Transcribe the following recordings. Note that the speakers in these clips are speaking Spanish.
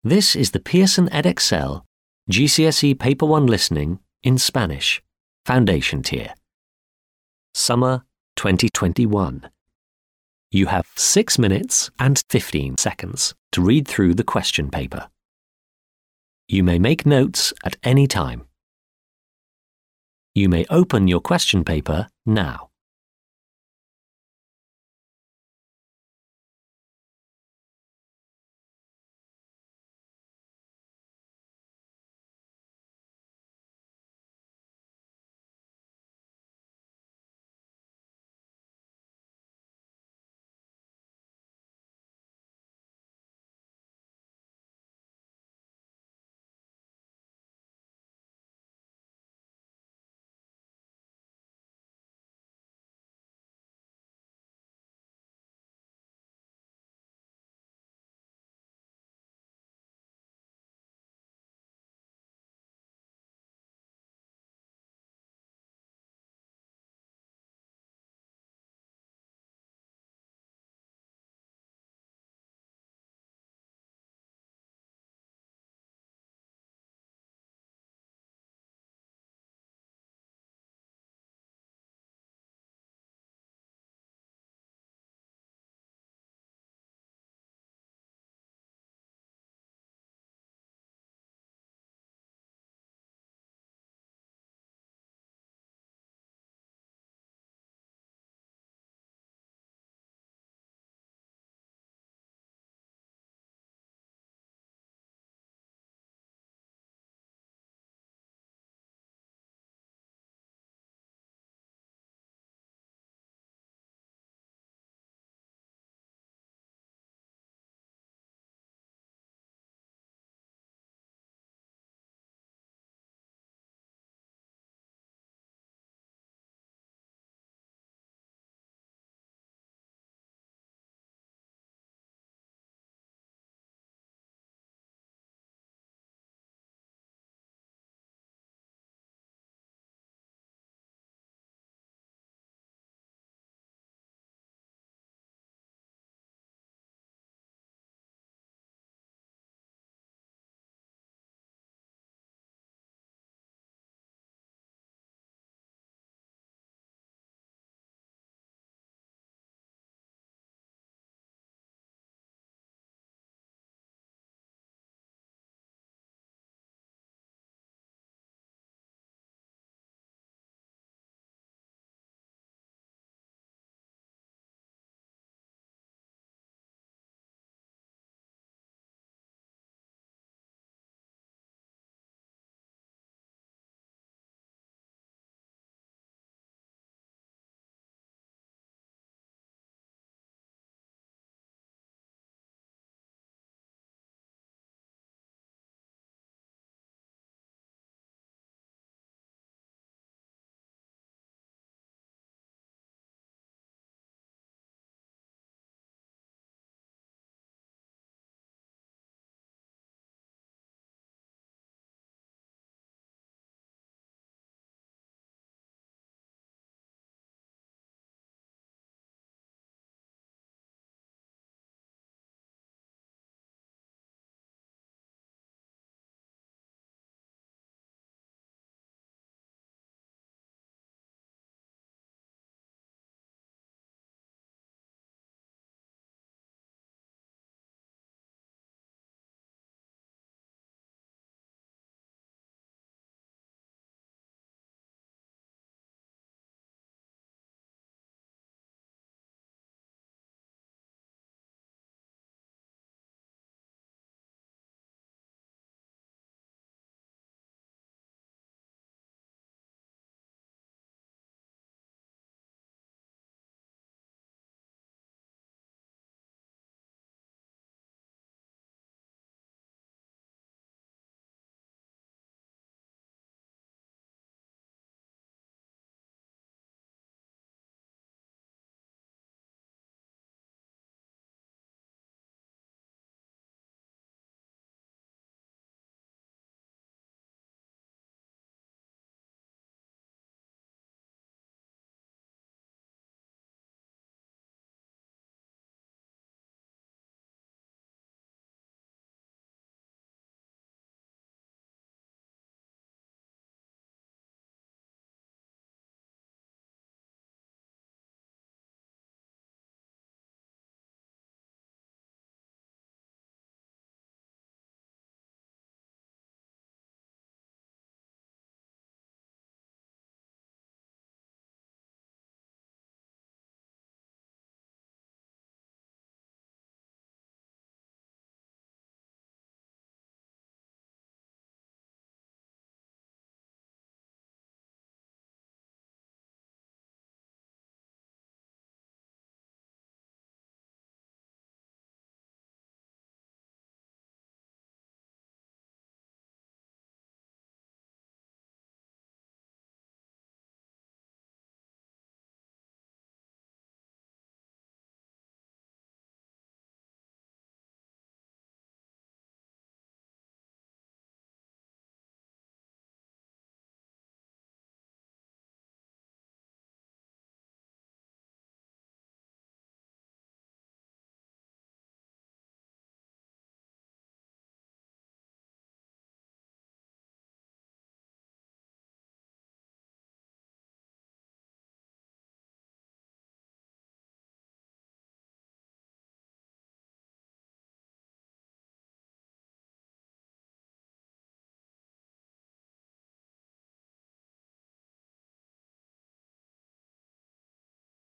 This is the Pearson Edexcel GCSE Paper 1 Listening in Spanish, Foundation Tier. Summer 2021. You have 6 minutes and 15 seconds to read through the question paper. You may make notes at any time. You may open your question paper now.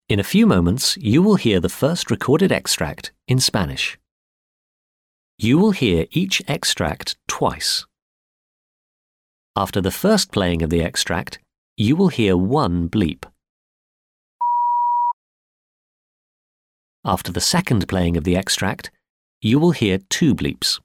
In a few moments, you will hear the first recorded extract in Spanish. You will hear each extract twice. After the first playing of the extract, you will hear one bleep. After the second playing of the extract, you will hear two bleeps.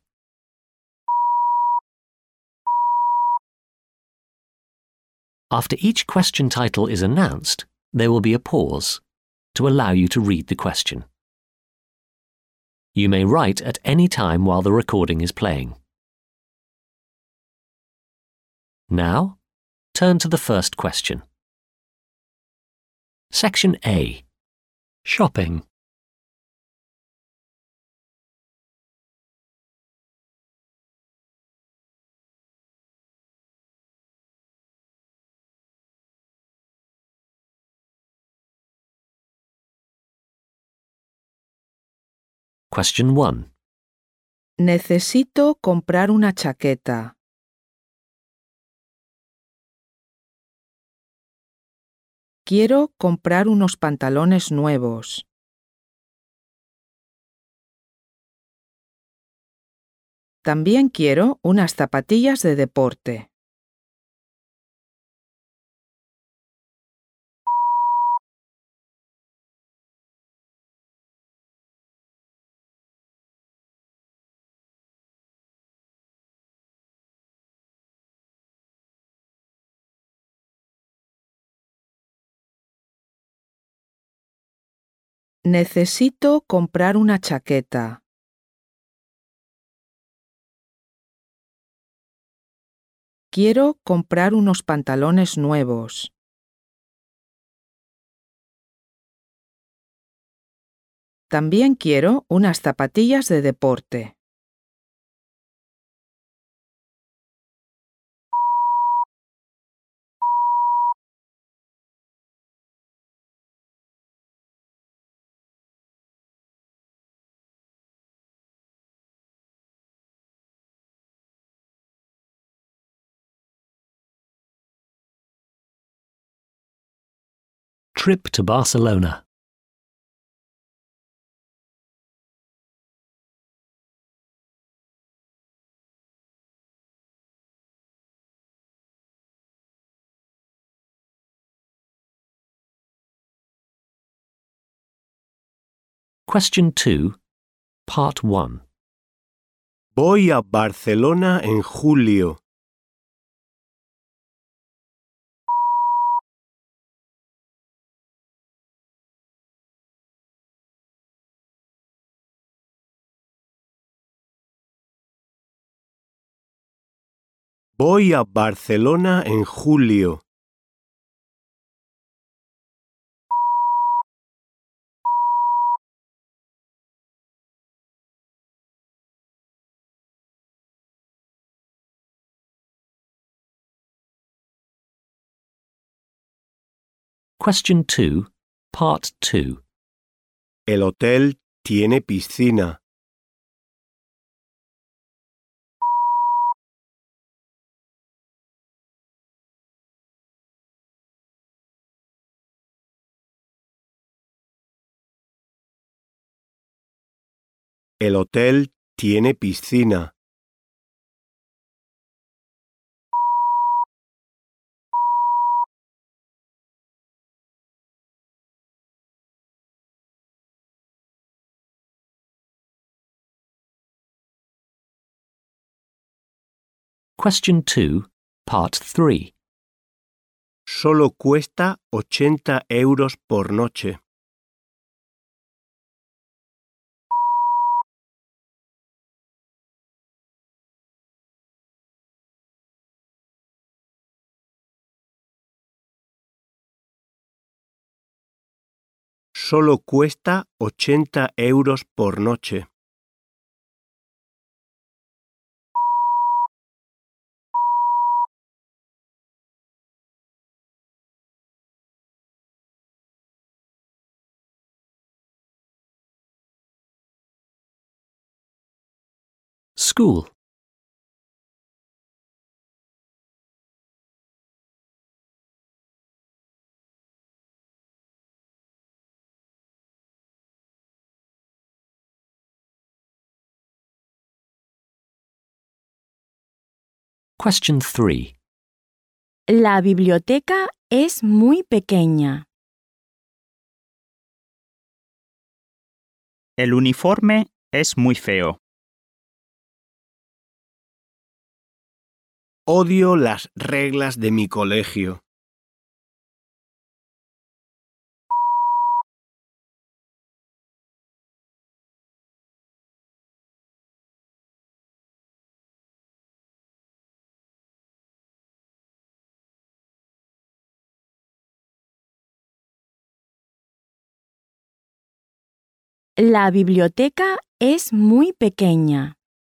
After each question title is announced, there will be a pause to allow you to read the question. You may write at any time while the recording is playing. Now, turn to the first question. Section A. Shopping. Question 1. Necesito comprar una chaqueta. Quiero comprar unos pantalones nuevos. También quiero unas zapatillas de deporte. Necesito comprar una chaqueta. Quiero comprar unos pantalones nuevos. También quiero unas zapatillas de deporte. Trip to Barcelona. Question 2, Part 1. Voy a Barcelona en julio. Voy a Barcelona en julio. Question 2, Part 2. El hotel tiene piscina. El hotel tiene piscina. Question 2, Part 3. Solo cuesta 80 euros por noche. Solo cuesta 80 euros por noche. School. Question 3. La biblioteca es muy pequeña. El uniforme es muy feo. Odio las reglas de mi colegio. La biblioteca es muy pequeña.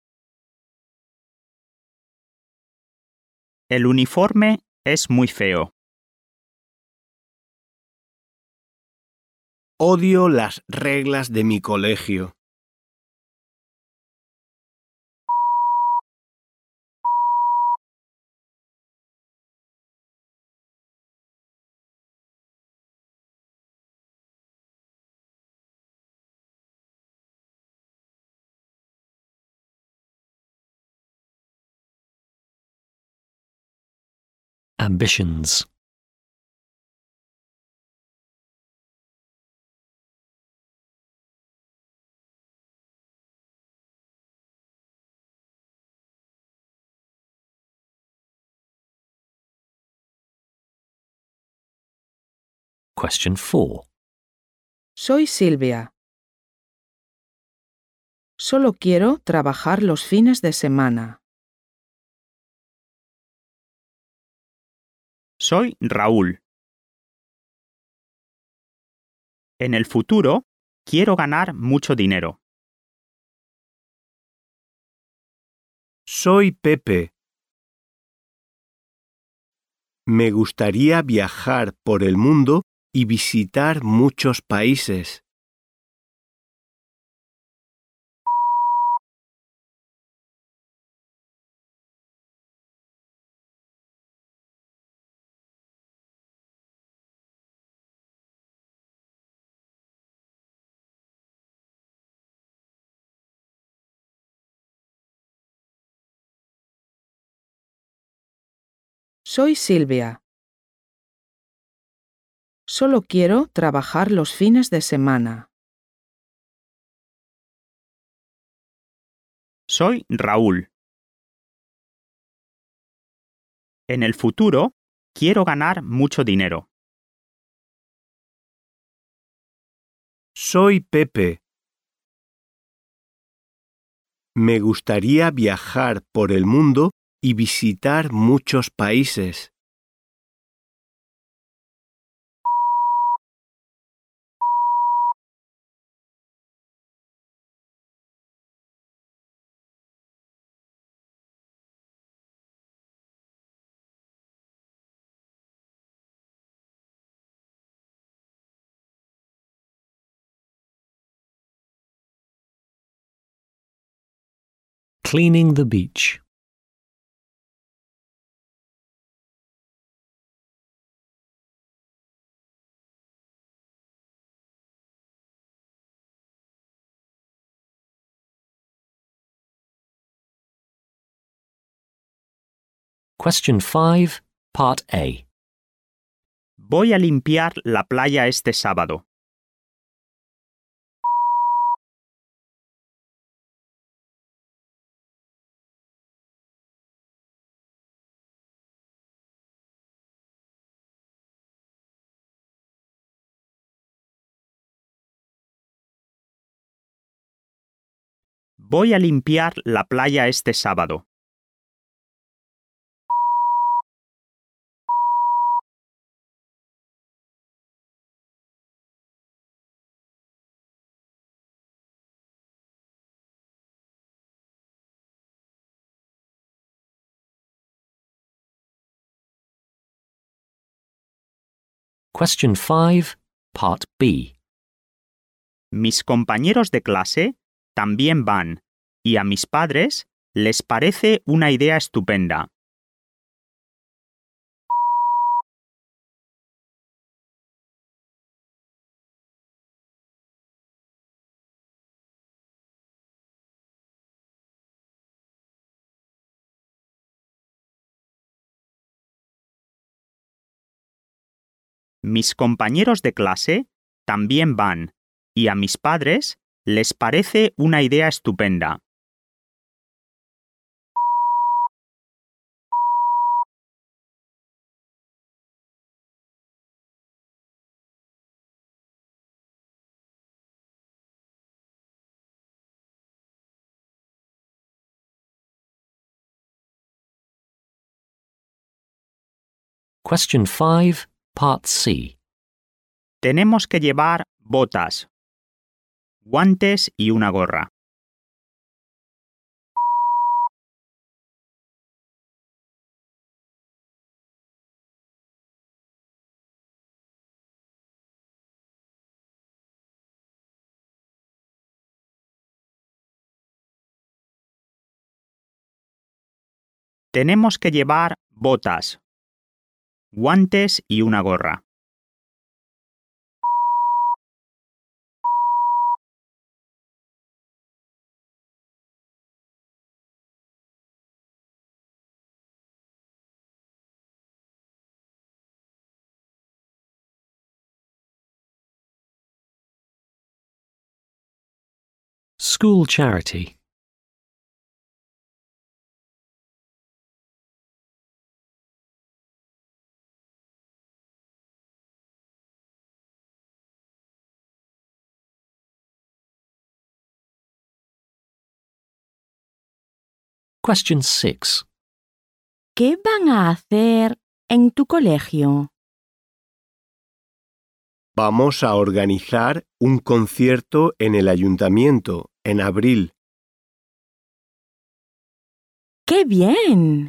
El uniforme es muy feo. Odio las reglas de mi colegio. Ambitions. Question 4. Soy Silvia. Solo quiero trabajar los fines de semana. Soy Raúl. En el futuro, quiero ganar mucho dinero. Soy Pepe. Me gustaría viajar por el mundo y visitar muchos países. Soy Silvia. Solo quiero trabajar los fines de semana. Soy Raúl. En el futuro, quiero ganar mucho dinero. Soy Pepe. Me gustaría viajar por el mundo y visitar muchos países. Cleaning the beach. Question 5, Part A. Voy a limpiar la playa este sábado. Voy a limpiar la playa este sábado. Question 5, Part B. Mis compañeros de clase también van, y a mis padres les parece una idea estupenda. Mis compañeros de clase también van y a mis padres les parece una idea estupenda. Question 5, Part C. Tenemos que llevar botas, guantes y una gorra. Tenemos que llevar botas, guantes y una gorra. School charity. Question 6. ¿Qué van a hacer en tu colegio? Vamos a organizar un concierto en el ayuntamiento en abril. ¡Qué bien!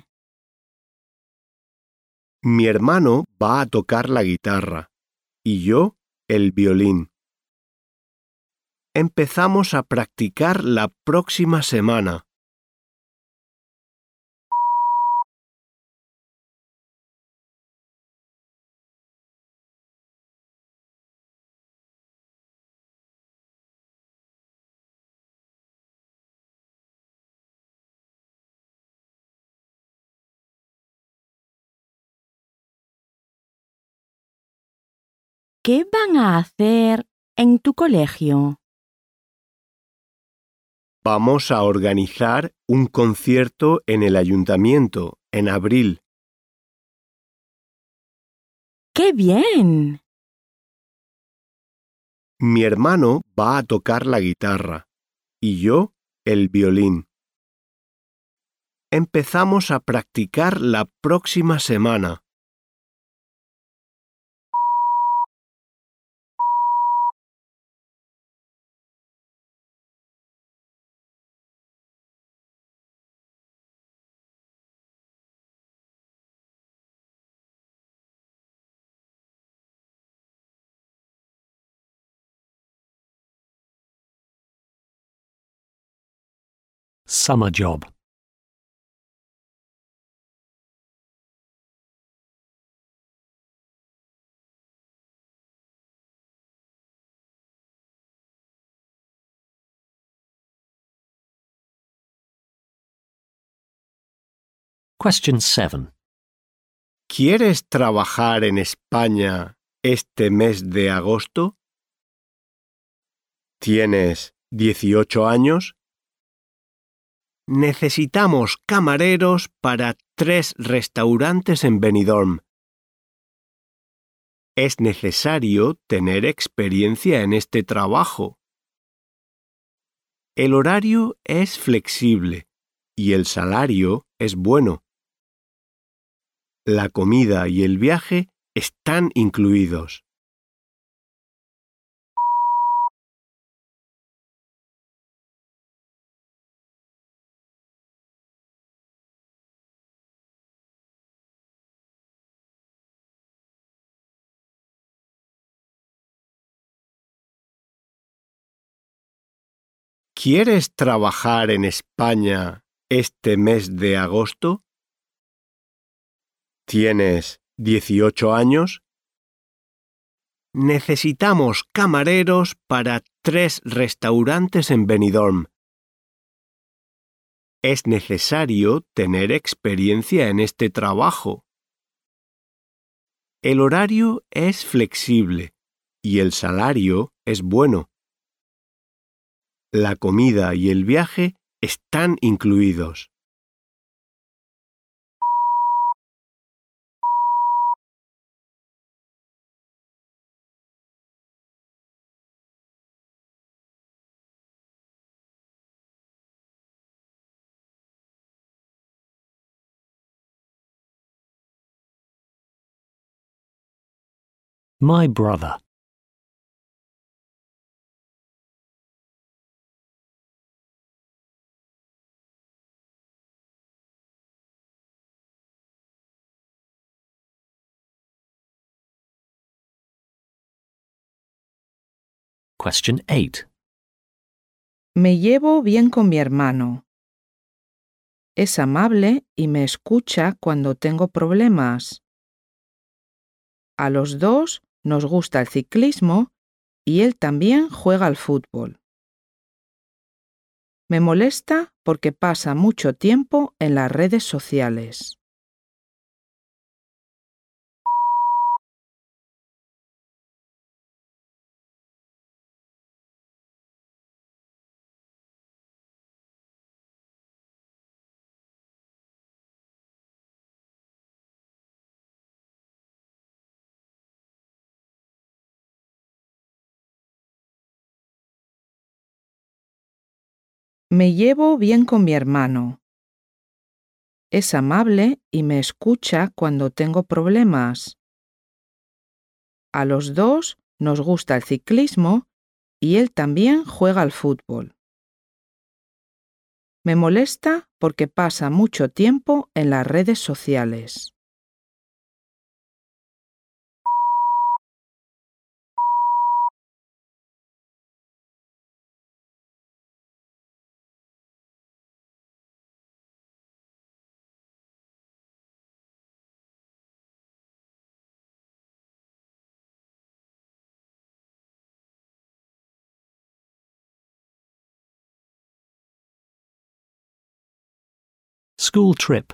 Mi hermano va a tocar la guitarra y yo el violín. Empezamos a practicar la próxima semana. ¿Qué van a hacer en tu colegio? Vamos a organizar un concierto en el ayuntamiento en abril. ¡Qué bien! Mi hermano va a tocar la guitarra y yo el violín. Empezamos a practicar la próxima semana. Summer job. Question 7. ¿Quieres trabajar en España este mes de agosto? ¿Tienes 18 años? Necesitamos camareros para 3 restaurantes en Benidorm. Es necesario tener experiencia en este trabajo. El horario es flexible y el salario es bueno. La comida y el viaje están incluidos. ¿Quieres trabajar en España este mes de agosto? ¿Tienes 18 años? Necesitamos camareros para 3 restaurantes en Benidorm. Es necesario tener experiencia en este trabajo. El horario es flexible y el salario es bueno. La comida y el viaje están incluidos. My brother. Question 8. Me llevo bien con mi hermano. Es amable y me escucha cuando tengo problemas. A los dos nos gusta el ciclismo y él también juega al fútbol. Me molesta porque pasa mucho tiempo en las redes sociales. Me llevo bien con mi hermano. Es amable y me escucha cuando tengo problemas. A los dos nos gusta el ciclismo y él también juega al fútbol. Me molesta porque pasa mucho tiempo en las redes sociales. School trip.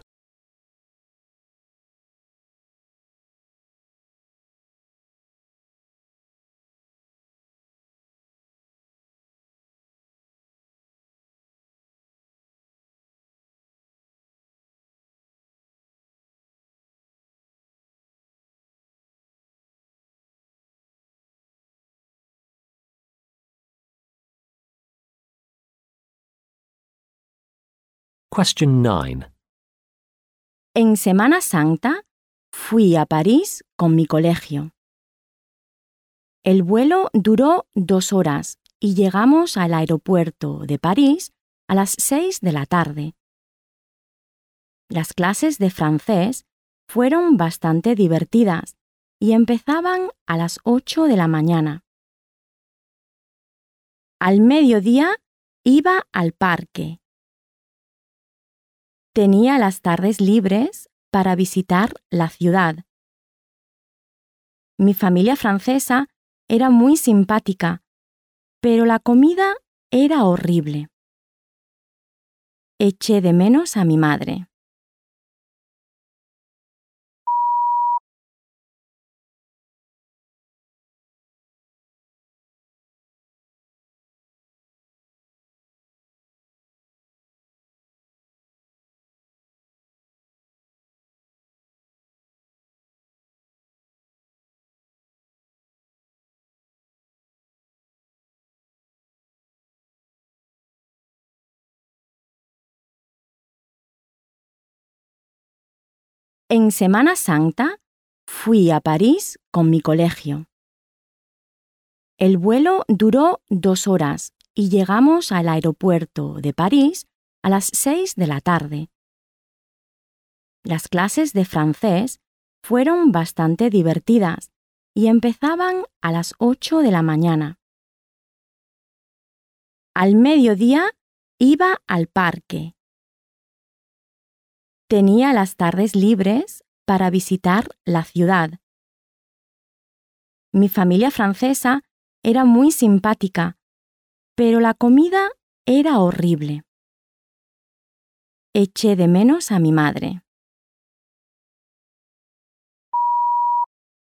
Question 9. En Semana Santa fui a París con mi colegio. El vuelo duró 2 horas y llegamos al aeropuerto de París a las 6 de la tarde. Las clases de francés fueron bastante divertidas y empezaban a las 8 de la mañana. Al mediodía iba al parque. Tenía las tardes libres para visitar la ciudad. Mi familia francesa era muy simpática, pero la comida era horrible. Eché de menos a mi madre. En Semana Santa fui a París con mi colegio. El vuelo duró 2 horas y llegamos al aeropuerto de París a las 6 de la tarde. Las clases de francés fueron bastante divertidas y empezaban a las 8 de la mañana. Al mediodía iba al parque. Tenía las tardes libres para visitar la ciudad. Mi familia francesa era muy simpática, pero la comida era horrible. Eché de menos a mi madre.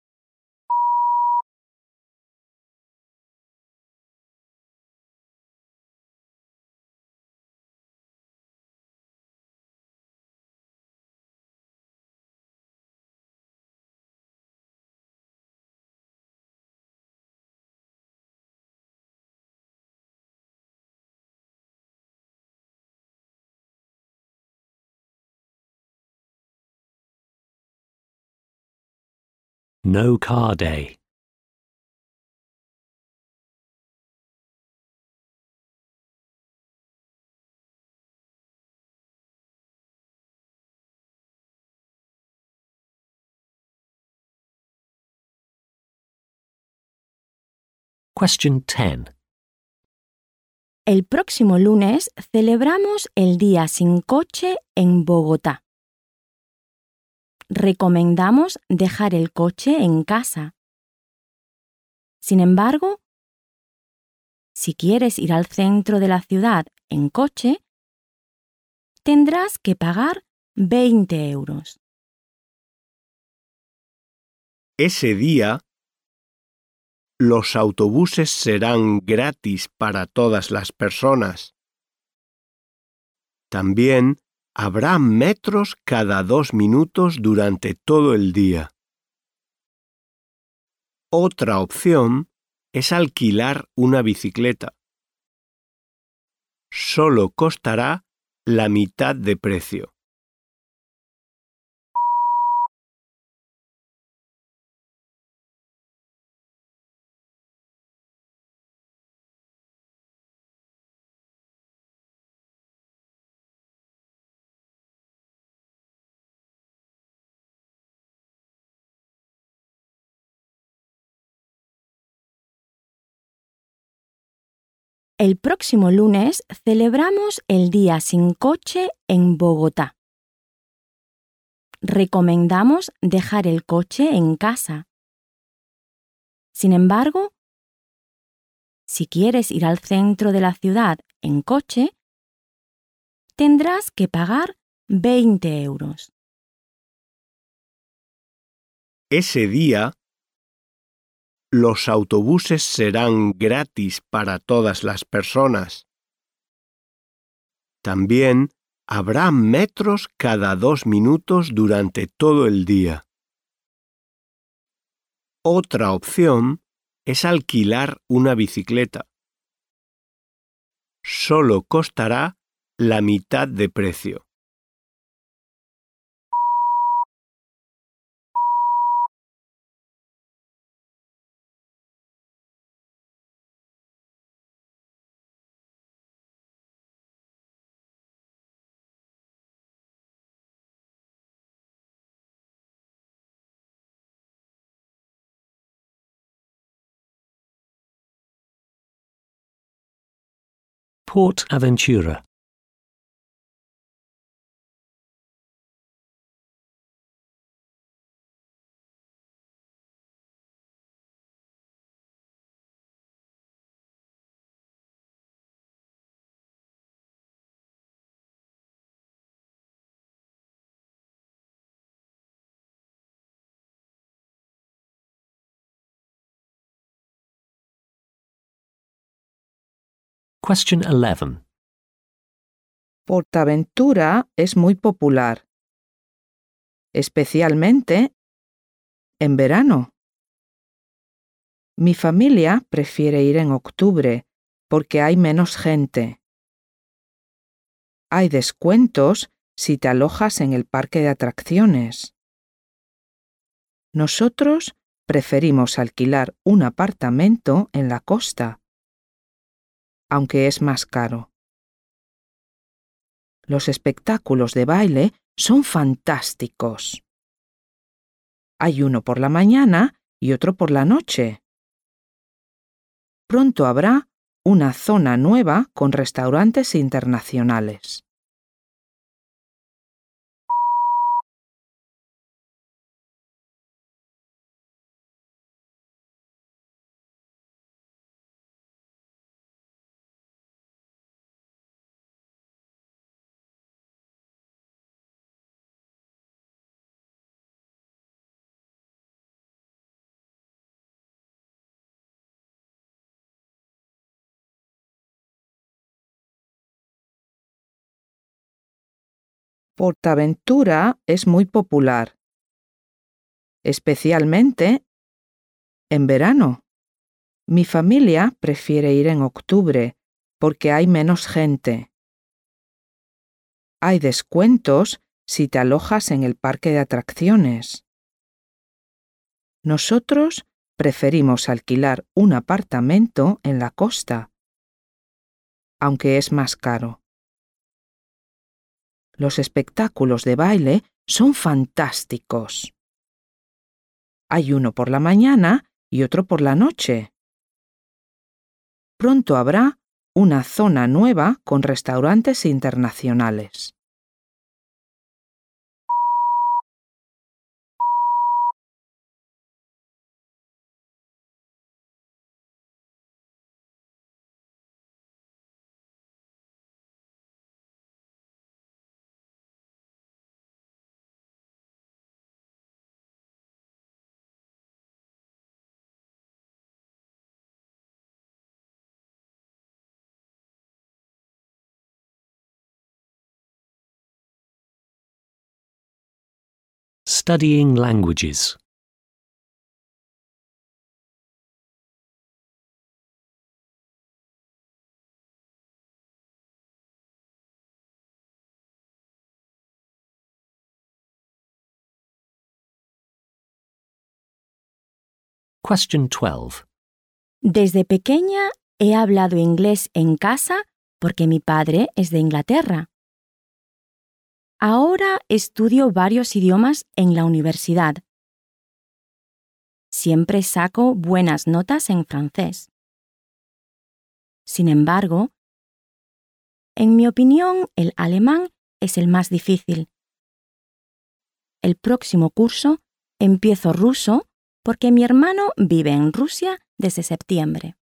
No car day. Question 10. El próximo lunes celebramos el Día sin Coche en Bogotá. Recomendamos dejar el coche en casa. Sin embargo, si quieres ir al centro de la ciudad en coche, tendrás que pagar 20 euros. Ese día, los autobuses serán gratis para todas las personas. También habrá metros cada 2 minutos durante todo el día. Otra opción es alquilar una bicicleta. Solo costará la mitad de precio. El próximo lunes celebramos el Día sin Coche en Bogotá. Recomendamos dejar el coche en casa. Sin embargo, si quieres ir al centro de la ciudad en coche, tendrás que pagar 20 euros. Ese día, los autobuses serán gratis para todas las personas. También habrá metros cada 2 minutos durante todo el día. Otra opción es alquilar una bicicleta. Solo costará la mitad de precio. Port Aventura. Question 11. Portaventura es muy popular, especialmente en verano. Mi familia prefiere ir en octubre porque hay menos gente. Hay descuentos si te alojas en el parque de atracciones. Nosotros preferimos alquilar un apartamento en la costa, aunque es más caro. Los espectáculos de baile son fantásticos. Hay uno por la mañana y otro por la noche. Pronto habrá una zona nueva con restaurantes internacionales. Portaventura es muy popular, especialmente en verano. Mi familia prefiere ir en octubre porque hay menos gente. Hay descuentos si te alojas en el parque de atracciones. Nosotros preferimos alquilar un apartamento en la costa, aunque es más caro. Los espectáculos de baile son fantásticos. Hay uno por la mañana y otro por la noche. Pronto habrá una zona nueva con restaurantes internacionales. Studying languages. Question 12. Desde pequeña he hablado inglés en casa porque mi padre es de Inglaterra. Ahora estudio varios idiomas en la universidad. Siempre saco buenas notas en francés. Sin embargo, en mi opinión, el alemán es el más difícil. El próximo curso empiezo ruso porque mi hermano vive en Rusia desde septiembre.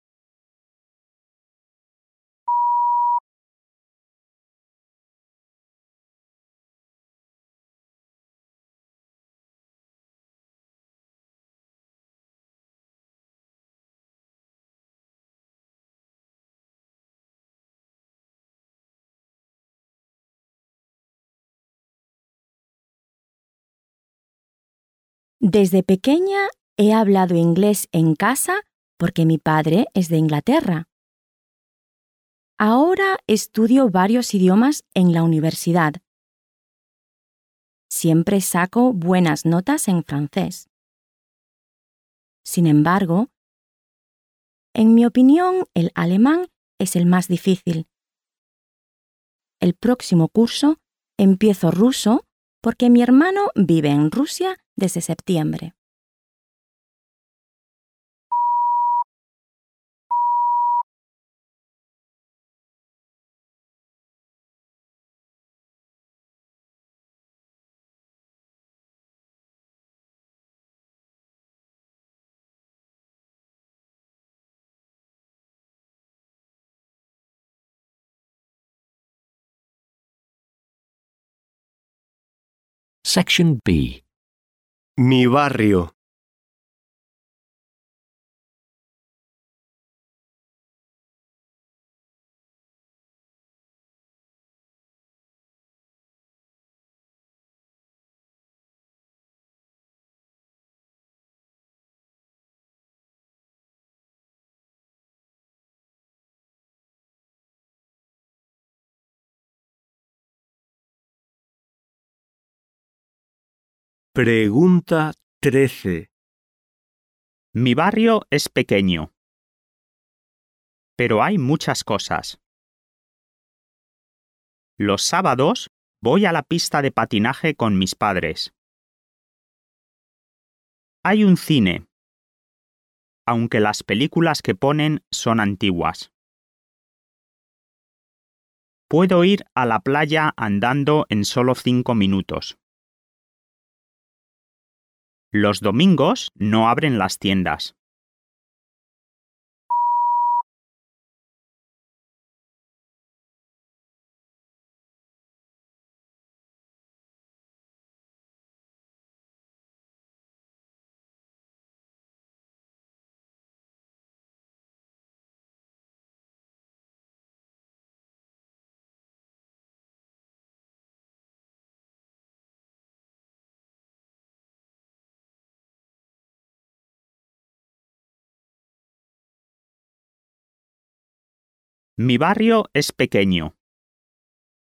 Desde pequeña he hablado inglés en casa porque mi padre es de Inglaterra. Ahora estudio varios idiomas en la universidad. Siempre saco buenas notas en francés. Sin embargo, en mi opinión, el alemán es el más difícil. El próximo curso empiezo ruso porque mi hermano vive en Rusia desde septiembre. Section B. Mi barrio. Pregunta 13. Mi barrio es pequeño, pero hay muchas cosas. Los sábados voy a la pista de patinaje con mis padres. Hay un cine, aunque las películas que ponen son antiguas. Puedo ir a la playa andando en solo 5 minutos. Los domingos no abren las tiendas. Mi barrio es pequeño,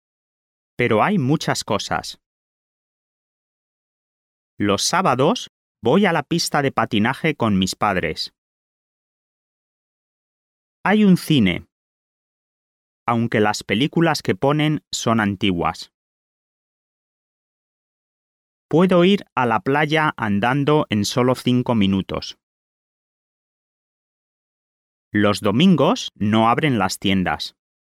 pero hay muchas cosas. Los sábados Voy a la pista de patinaje con mis padres. Hay un cine, aunque las películas que ponen son antiguas. Puedo ir a la playa andando en solo 5 minutos. Los domingos no abren las tiendas.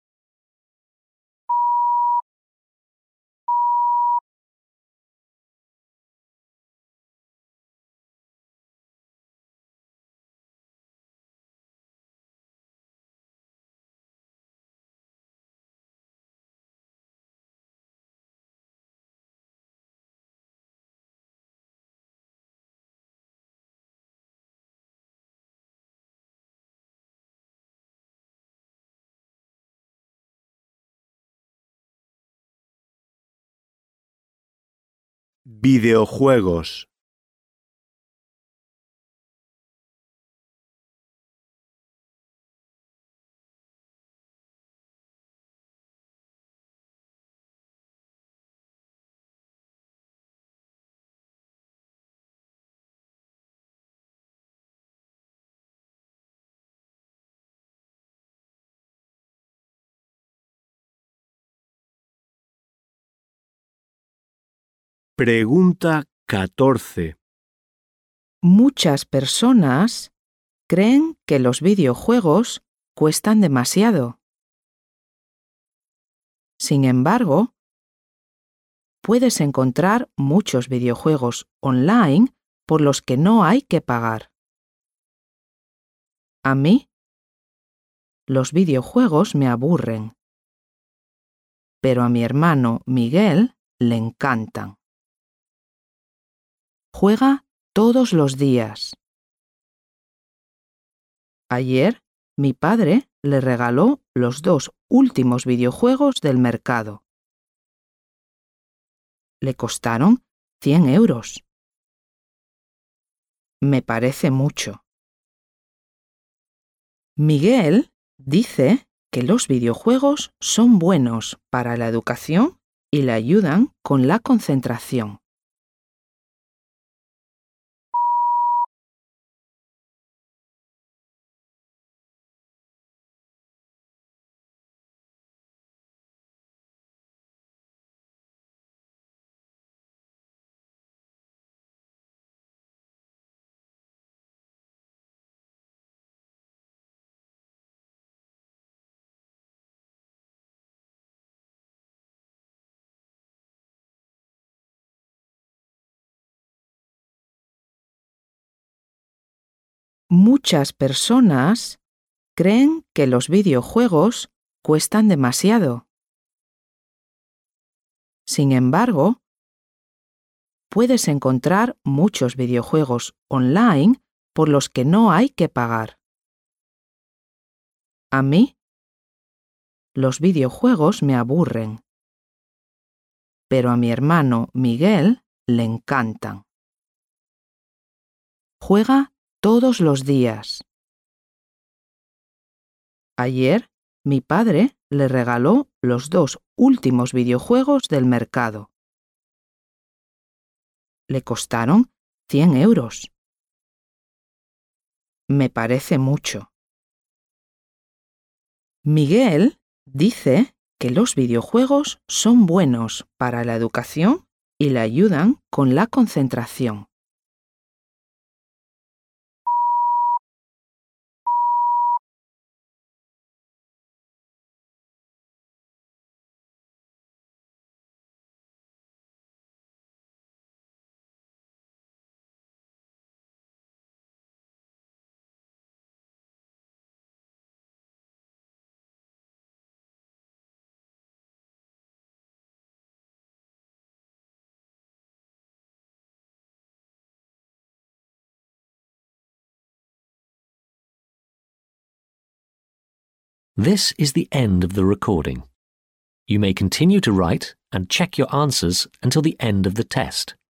Videojuegos. Pregunta 14. Muchas personas creen que los videojuegos cuestan demasiado. Sin embargo, puedes encontrar muchos videojuegos online por los que no hay que pagar. A mí, los videojuegos me aburren, pero a mi hermano Miguel le encantan. Juega todos los días. Ayer, mi padre le regaló los 2 últimos videojuegos del mercado. Le costaron 100 euros. Me parece mucho. Miguel dice que los videojuegos son buenos para la educación y le ayudan con la concentración. Muchas personas creen que los videojuegos cuestan demasiado. Sin embargo, puedes encontrar muchos videojuegos online por los que no hay que pagar. A mí, los videojuegos me aburren, pero a mi hermano Miguel le encantan. Juega todos los días. Ayer, mi padre le regaló los 2 últimos videojuegos del mercado. Le costaron 100 euros. Me parece mucho. Miguel dice que los videojuegos son buenos para la educación y le ayudan con la concentración. This is the end of the recording. You may continue to write and check your answers until the end of the test.